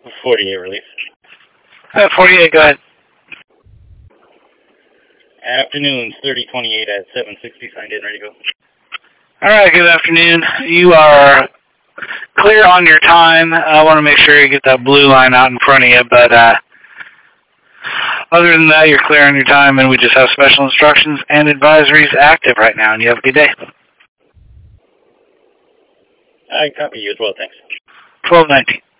48 release. 48, go ahead. Afternoon, 3028 at 760, signed in, ready to go. Alright, good afternoon. You are clear on your time. I want to make sure you get that blue line out in front of you, but other than that, you're clear on your time, and we just have special instructions and advisories active right now, and you have a good day. I copy you as well, thanks. 1219.